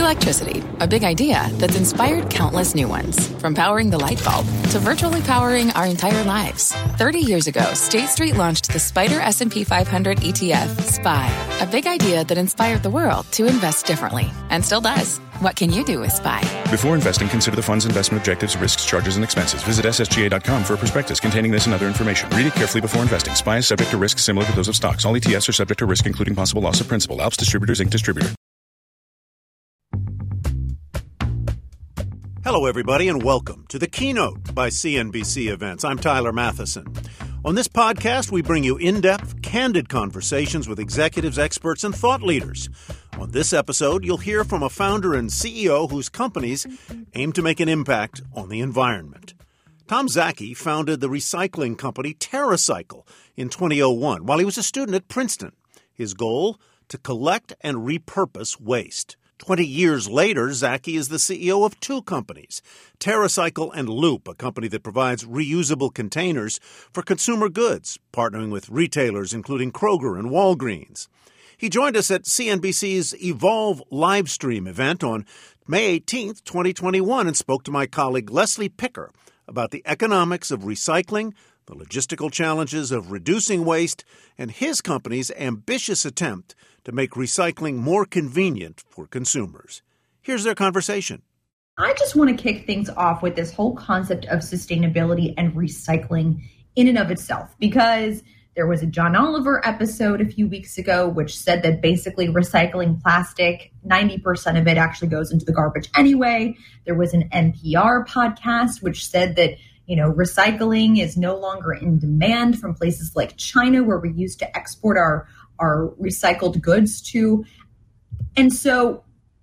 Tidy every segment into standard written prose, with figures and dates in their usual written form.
Electricity, a big idea that's inspired countless new ones. From powering the light bulb to virtually powering our entire lives. 30 years ago, State Street launched the SPDR S&P 500 ETF, SPY. A big idea that inspired the world to invest differently. And still does. What can you do with SPY? Before investing, consider the fund's investment objectives, risks, charges, and expenses. Visit ssga.com for a prospectus containing this and other information. Read it carefully before investing. SPY is subject to risks similar to those of stocks. All ETFs are subject to risk, including possible loss of principal. Alps Distributors, Inc. Distributor. Hello, everybody, and welcome to The Keynote by CNBC Events. I'm Tyler Matheson. On this podcast, we bring you in-depth, candid conversations with executives, experts, and thought leaders. On this episode, you'll hear from a founder and CEO whose companies aim to make an impact on the environment. Tom Zaki founded the recycling company TerraCycle in 2001 while he was a student at Princeton. His goal? To collect and repurpose waste. 20 years later, Zaki is the CEO of two companies, TerraCycle and Loop, a company that provides reusable containers for consumer goods, partnering with retailers including Kroger and Walgreens. He joined us at CNBC's Evolve livestream event on May 18th, 2021, and spoke to my colleague Leslie Picker about the economics of recycling, the logistical challenges of reducing waste, and his company's ambitious attempt to make recycling more convenient for consumers. Here's their conversation. I just want to kick things off with this whole concept of sustainability and recycling in and of itself, because there was a John Oliver episode a few weeks ago which said that basically recycling plastic, 90% of it actually goes into the garbage anyway. There was an NPR podcast which said that recycling is no longer in demand from places like China, where we used to export our recycled goods to. And so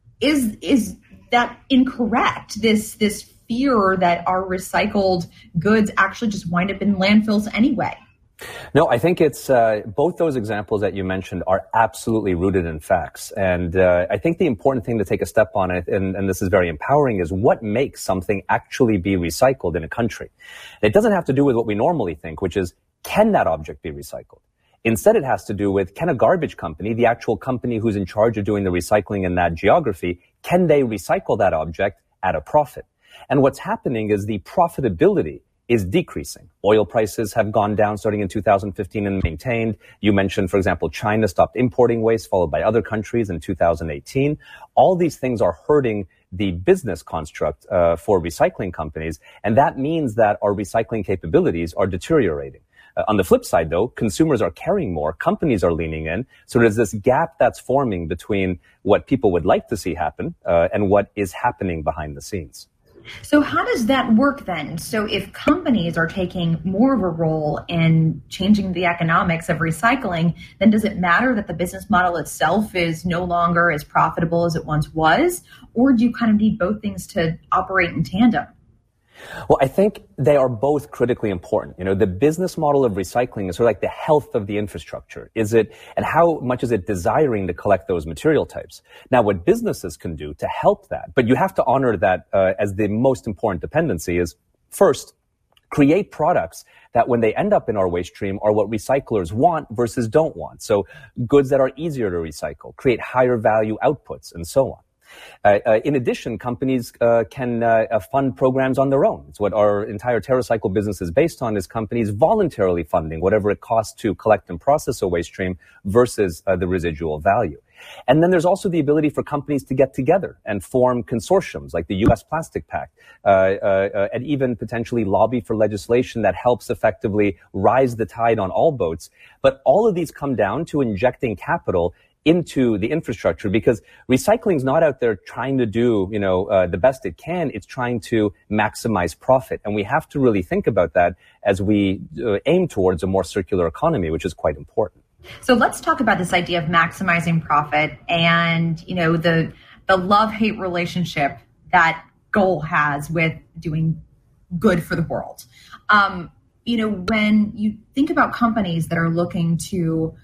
is that incorrect? This fear that our recycled goods actually just wind up in landfills anyway? No, I think it's both those examples that you mentioned are absolutely rooted in facts. And I think the important thing to take a step on it, and this is very empowering, is what makes something actually be recycled in a country. And it doesn't have to do with what we normally think, which is, can that object be recycled? Instead, it has to do with, can a garbage company, the actual company who's in charge of doing the recycling in that geography, can they recycle that object at a profit? And what's happening is the profitability is decreasing. Oil prices have gone down starting in 2015 and maintained. You mentioned, for example, China stopped importing waste, followed by other countries in 2018. All these things are hurting the business construct for recycling companies, and that means that our recycling capabilities are deteriorating. On the flip side, though, consumers are caring more, companies are leaning in, so there's this gap that's forming between what people would like to see happen and what is happening behind the scenes. So how does that work then? So if companies are taking more of a role in changing the economics of recycling, then does it matter that the business model itself is no longer as profitable as it once was? Or do you kind of need both things to operate in tandem? Well, I think they are both critically important. The business model of recycling is sort of like the health of the infrastructure. And how much is it desiring to collect those material types? Now, what businesses can do to help that, but you have to honor that as the most important dependency is, first, create products that when they end up in our waste stream are what recyclers want versus don't want. So goods that are easier to recycle, create higher value outputs, and so on. In addition, companies can fund programs on their own. It's what our entire TerraCycle business is based on, is companies voluntarily funding whatever it costs to collect and process a waste stream versus the residual value. And then there's also the ability for companies to get together and form consortiums like the U.S. Plastic Pact, and even potentially lobby for legislation that helps effectively rise the tide on all boats. But all of these come down to injecting capital into the infrastructure, because recycling is not out there trying to do, the best it can. It's trying to maximize profit. And we have to really think about that as we aim towards a more circular economy, which is quite important. So let's talk about this idea of maximizing profit and, the love-hate relationship that goal has with doing good for the world. When you think about companies that are looking to,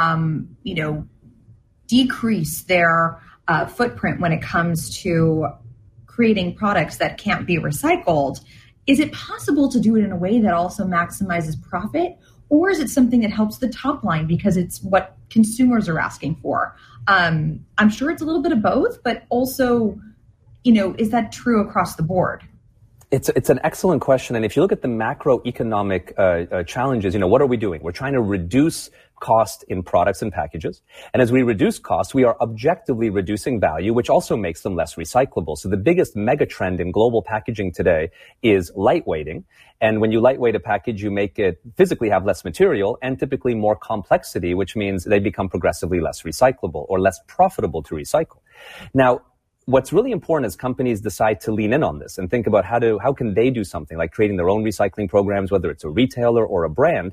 decrease their footprint when it comes to creating products that can't be recycled, is it possible to do it in a way that also maximizes profit? Or is it something that helps the top line because it's what consumers are asking for? I'm sure it's a little bit of both, but also, is that true across the board? It's an excellent question. And if you look at the macroeconomic challenges, what are we doing? We're trying to reduce cost in products and packages. And as we reduce costs, we are objectively reducing value, which also makes them less recyclable. So the biggest mega trend in global packaging today is lightweighting. And when you lightweight a package, you make it physically have less material and typically more complexity, which means they become progressively less recyclable or less profitable to recycle. Now, what's really important is companies decide to lean in on this and think about how can they do something like creating their own recycling programs, whether it's a retailer or a brand.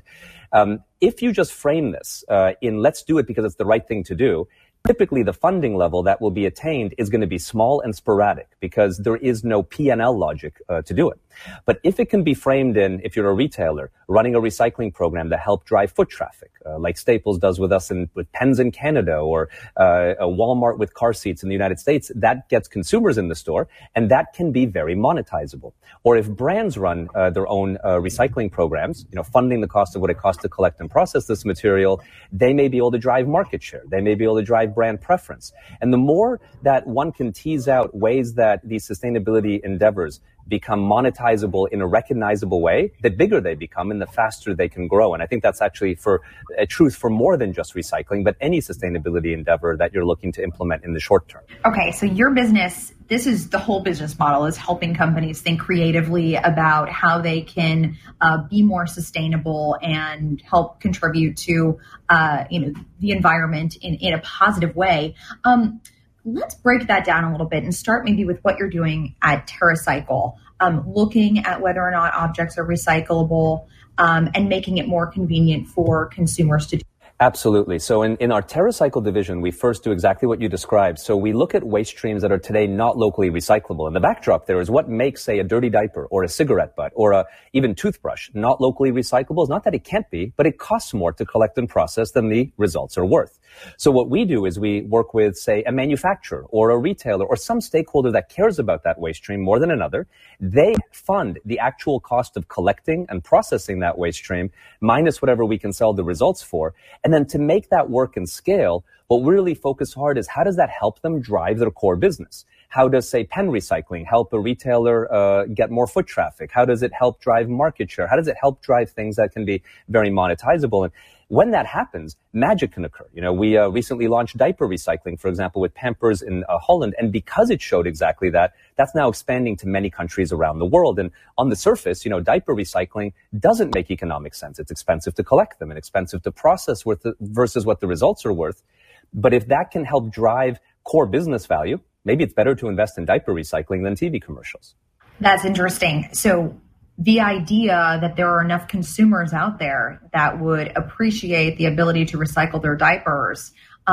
If you just frame this in let's do it because it's the right thing to do, typically the funding level that will be attained is going to be small and sporadic because there is no P&L logic to do it. But if it can be framed in, if you're a retailer, running a recycling program to help drive foot traffic, like Staples does with us with pens in Canada, or a Walmart with car seats in the United States, that gets consumers in the store, and that can be very monetizable. Or if brands run their own recycling programs, funding the cost of what it costs to collect and process this material, they may be able to drive market share. They may be able to drive brand preference. And the more that one can tease out ways that these sustainability endeavors become monetizable in a recognizable way, the bigger they become and the faster they can grow. And I think that's actually for a truth for more than just recycling, but any sustainability endeavor that you're looking to implement in the short term. Okay, so your business, this is the whole business model, is helping companies think creatively about how they can be more sustainable and help contribute to the environment in a positive way. Let's break that down a little bit and start maybe with what you're doing at TerraCycle, looking at whether or not objects are recyclable and making it more convenient for consumers to do. Absolutely. So in our TerraCycle division, we first do exactly what you described. So we look at waste streams that are today not locally recyclable. And the backdrop there is what makes, say, a dirty diaper or a cigarette butt or a even toothbrush not locally recyclable. It's not that it can't be, but it costs more to collect and process than the results are worth. So what we do is we work with, say, a manufacturer or a retailer or some stakeholder that cares about that waste stream more than another. They fund the actual cost of collecting and processing that waste stream minus whatever we can sell the results for. And then to make that work and scale, what we really focus hard is how does that help them drive their core business? How does, say, pen recycling help a retailer get more foot traffic? How does it help drive market share? How does it help drive things that can be very monetizable? And when that happens, magic can occur. We recently launched diaper recycling, for example, with Pampers in Holland. And because it showed exactly that, that's now expanding to many countries around the world. And on the surface, diaper recycling doesn't make economic sense. It's expensive to collect them and expensive to process versus what the results are worth. But if that can help drive core business value, maybe it's better to invest in diaper recycling than TV commercials. That's interesting. So the idea that there are enough consumers out there that would appreciate the ability to recycle their diapers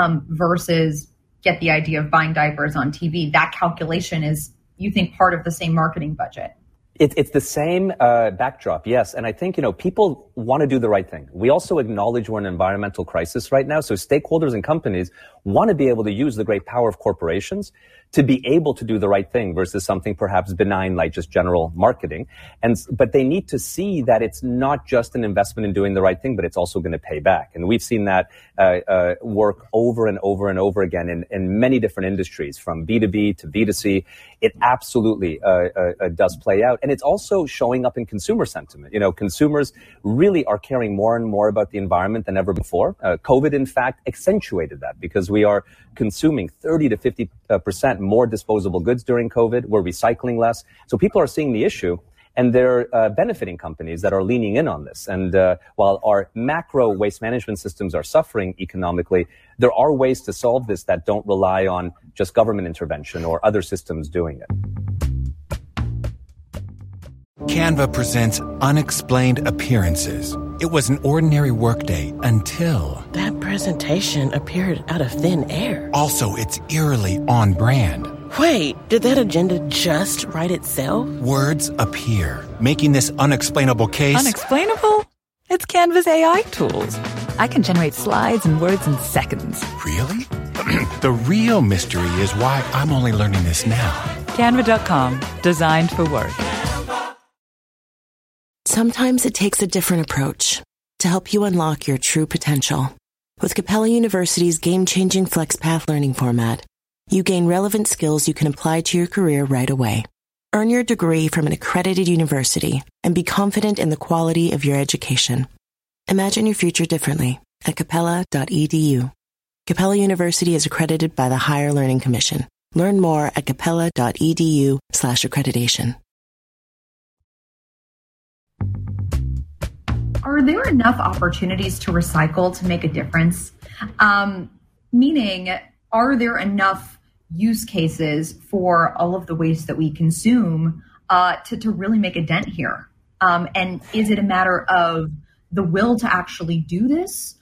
versus get the idea of buying diapers on TV, that calculation is, you think, part of the same marketing budget? It's the same backdrop, yes. And I think, people want to do the right thing. We also acknowledge we're in an environmental crisis right now. So stakeholders and companies want to be able to use the great power of corporations to be able to do the right thing versus something perhaps benign like just general marketing. But they need to see that it's not just an investment in doing the right thing, but it's also going to pay back. And we've seen that work over and over and over again in many different industries, from B2B to B2C. It absolutely does play out. And it's also showing up in consumer sentiment. Consumers really are caring more and more about the environment than ever before. COVID, in fact, accentuated that because we are consuming 30 to 50% more disposable goods during COVID. We're recycling less. So people are seeing the issue, and they're benefiting companies that are leaning in on this. And while our macro waste management systems are suffering economically, there are ways to solve this that don't rely on just government intervention or other systems doing it. Canva presents Unexplained Appearances. It was an ordinary workday until... that presentation appeared out of thin air. Also, it's eerily on brand. Wait, did that agenda just write itself? Words appear, making this unexplainable case... Unexplainable? It's Canva's AI tools. I can generate slides and words in seconds. Really? The real mystery is why I'm only learning this now. Canva.com. Designed for work. Sometimes it takes a different approach to help you unlock your true potential. With Capella University's game-changing FlexPath learning format, you gain relevant skills you can apply to your career right away. Earn your degree from an accredited university and be confident in the quality of your education. Imagine your future differently at capella.edu. Capella University is accredited by the Higher Learning Commission. Learn more at capella.edu/accreditation. Are there enough opportunities to recycle to make a difference? Meaning, are there enough use cases for all of the waste that we consume to really make a dent here? And is it a matter of the will to actually do this?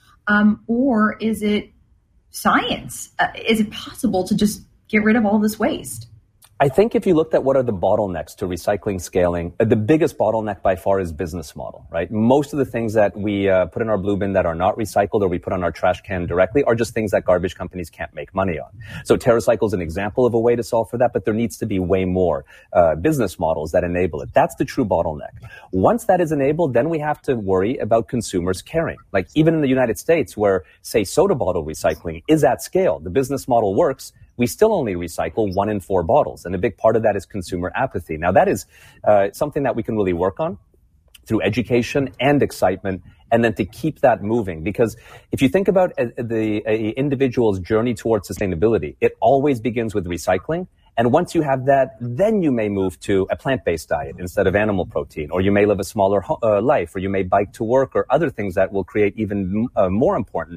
Or is it science? Is it possible to just get rid of all this waste? I think if you looked at what are the bottlenecks to recycling scaling, the biggest bottleneck by far is business model, right? Most of the things that we put in our blue bin that are not recycled or we put on our trash can directly are just things that garbage companies can't make money on. So TerraCycle is an example of a way to solve for that, but there needs to be way more business models that enable it. That's the true bottleneck. Once that is enabled, then we have to worry about consumers caring. Like even in the United States where, say, soda bottle recycling is at scale, the business model works, we still only recycle 1 in 4 bottles. And a big part of that is consumer apathy. Now, that is something that we can really work on through education and excitement, and then to keep that moving. Because if you think about the individual's journey towards sustainability, it always begins with recycling. And once you have that, then you may move to a plant-based diet instead of animal protein, or you may live a smaller life, or you may bike to work, or other things that will create even more important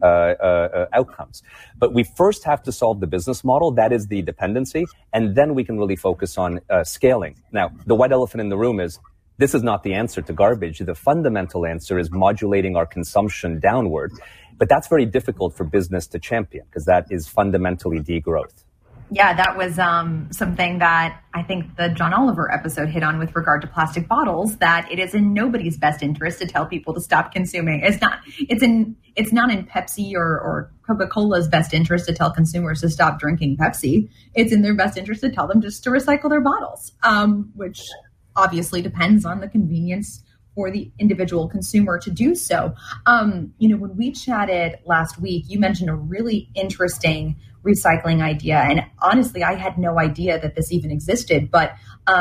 outcomes. But we first have to solve the business model. That is the dependency. And then we can really focus on scaling. Now, the white elephant in the room is this is not the answer to garbage. The fundamental answer is modulating our consumption downward. But that's very difficult for business to champion because that is fundamentally degrowth. Yeah, that was something that I think the John Oliver episode hit on with regard to plastic bottles, that it is in nobody's best interest to tell people to stop consuming. It's not in Pepsi or Coca-Cola's best interest to tell consumers to stop drinking Pepsi. It's in their best interest to tell them just to recycle their bottles, which obviously depends on the convenience for the individual consumer to do so. When we chatted last week, you mentioned a really interesting recycling idea. And honestly, I had no idea that this even existed, but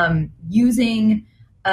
using,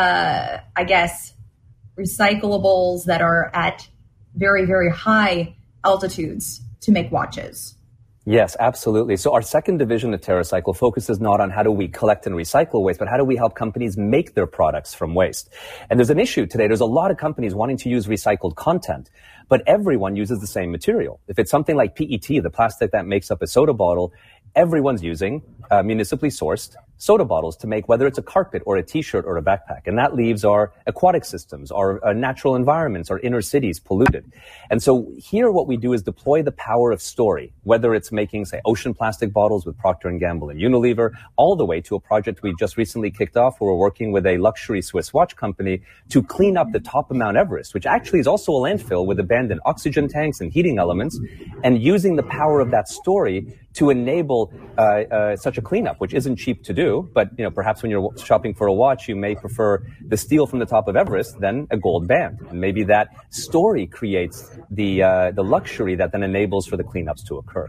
recyclables that are at very, very high altitudes to make watches. Yes, absolutely. So our second division of TerraCycle focuses not on how do we collect and recycle waste, but how do we help companies make their products from waste. And there's an issue today. There's a lot of companies wanting to use recycled content, but everyone uses the same material. If it's something like PET, the plastic that makes up a soda bottle, everyone's using municipally sourced soda bottles to make, whether it's a carpet or a t-shirt or a backpack. And that leaves our aquatic systems, our natural environments, our inner cities polluted. And so here what we do is deploy the power of story, whether it's making, say, ocean plastic bottles with Procter & Gamble and Unilever, all the way to a project we just recently kicked off where we're working with a luxury Swiss watch company to clean up the top of Mount Everest, which actually is also a landfill with abandoned oxygen tanks and heating elements, and using the power of that story to enable such a cleanup, which isn't cheap to do. But perhaps when you're shopping for a watch, you may prefer the steel from the top of Everest than a gold band, and maybe that story creates the luxury that then enables for the cleanups to occur.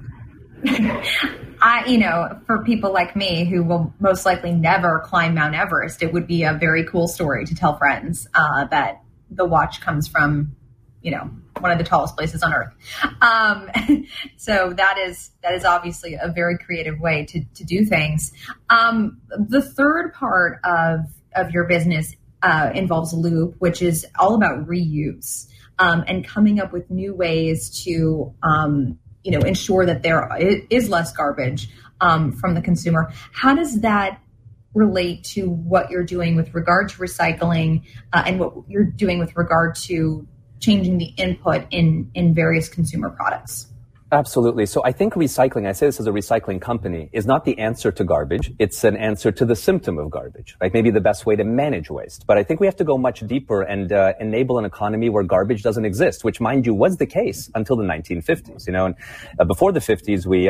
For people like me who will most likely never climb Mount Everest, it would be a very cool story to tell friends that the watch comes from one of the tallest places on Earth. So that is obviously a very creative way to do things. The third part of your business involves Loop, which is all about reuse and coming up with new ways to ensure that there is less garbage from the consumer. How does that relate to what you're doing with regard to recycling and what you're doing with regard to changing the input in various consumer products? Absolutely. So I think recycling, I say this as a recycling company, is not the answer to garbage. It's an answer to the symptom of garbage, right? Maybe the best way to manage waste. But I think we have to go much deeper and enable an economy where garbage doesn't exist, which, mind you, was the case until the 1950s. And before the 50s, we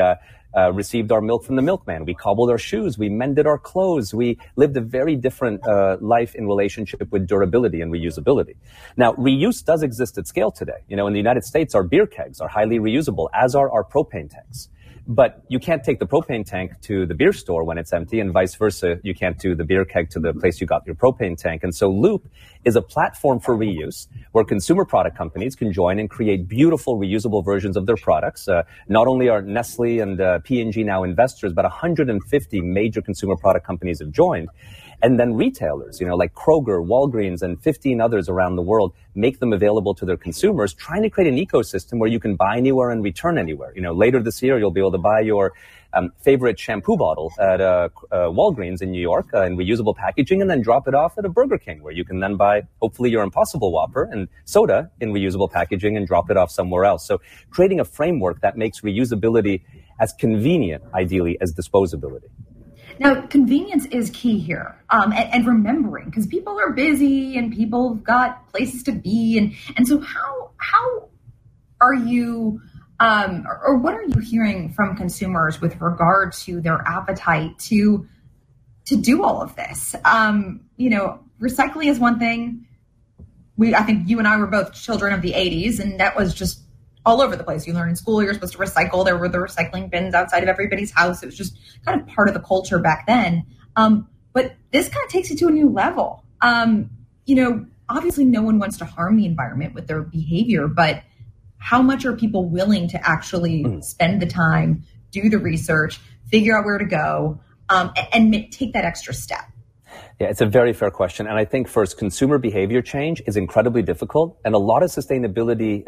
received our milk from the milkman. We cobbled our shoes. We mended our clothes. We lived a very different life in relationship with durability and reusability. Now, reuse does exist at scale today. In the United States, our beer kegs are highly reusable, as are our propane tanks. But you can't take the propane tank to the beer store when it's empty, and vice versa. You can't do the beer keg to the place you got your propane tank. And so Loop is a platform for reuse where consumer product companies can join and create beautiful reusable versions of their products. Not only are Nestle and P&G now investors, but 150 major consumer product companies have joined. And then retailers, like Kroger, Walgreens, and 15 others around the world make them available to their consumers, trying to create an ecosystem where you can buy anywhere and return anywhere. Later this year, you'll be able to buy your favorite shampoo bottle at Walgreens in New York in reusable packaging and then drop it off at a Burger King where you can then buy, hopefully, your Impossible Whopper and soda in reusable packaging and drop it off somewhere else. So creating a framework that makes reusability as convenient, ideally, as disposability. Now, convenience is key here, and remembering, because people are busy and people have got places to be, and so how are you, or what are you hearing from consumers with regard to their appetite to do all of this? Recycling is one thing. I think you and I were both children of the 80s, and that was just all over the place. You learn in school you're supposed to recycle. There were the recycling bins outside of everybody's house. It was just kind of part of the culture back then. But this kind of takes it to a new level. Obviously no one wants to harm the environment with their behavior, but how much are people willing to actually spend the time, do the research, figure out where to go, and take that extra step? Yeah, it's a very fair question. And I think first, consumer behavior change is incredibly difficult. And a lot of sustainability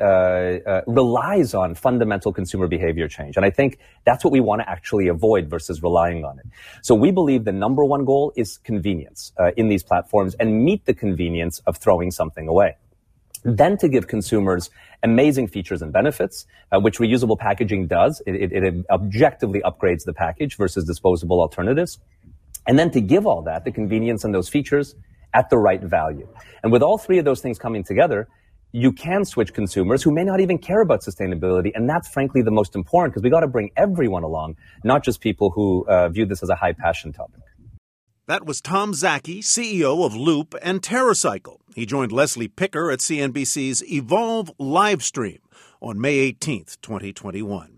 relies on fundamental consumer behavior change. And I think that's what we want to actually avoid versus relying on it. So we believe the number one goal is convenience in these platforms and meet the convenience of throwing something away. Then to give consumers amazing features and benefits, which reusable packaging does. It objectively upgrades the package versus disposable alternatives. And then to give all that, the convenience and those features at the right value. And with all three of those things coming together, you can switch consumers who may not even care about sustainability. And that's frankly the most important, because we got to bring everyone along, not just people who view this as a high passion topic. That was Tom Zaki, CEO of Loop and TerraCycle. He joined Leslie Picker at CNBC's Evolve livestream on May 18th, 2021.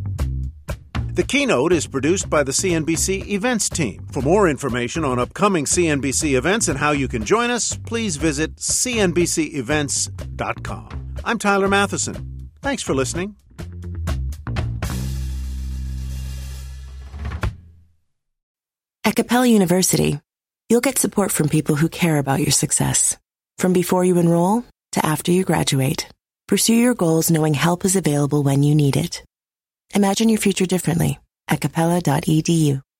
The Keynote is produced by the CNBC Events team. For more information on upcoming CNBC events and how you can join us, please visit cnbcevents.com. I'm Tyler Matheson. Thanks for listening. At Capella University, you'll get support from people who care about your success. From before you enroll to after you graduate, pursue your goals knowing help is available when you need it. Imagine your future differently at capella.edu.